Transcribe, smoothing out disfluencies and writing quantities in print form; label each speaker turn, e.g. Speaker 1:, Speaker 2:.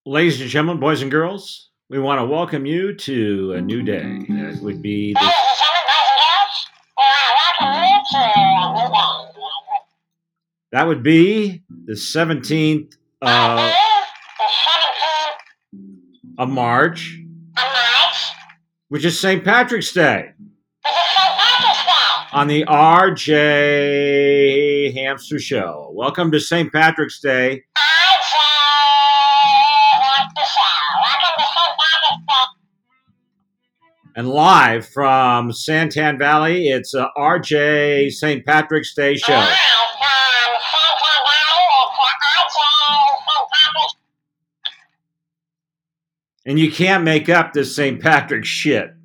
Speaker 1: Ladies and gentlemen, boys and girls, we want to welcome you to a new day. It would be this. That would be the 17th of March, which is St. Patrick's Day. On the RJ Hamster Show. Welcome to St. Patrick's Day. And live from Santan Valley, it's a RJ St. Patrick's Day show. And you can't make up this St. Patrick's shit.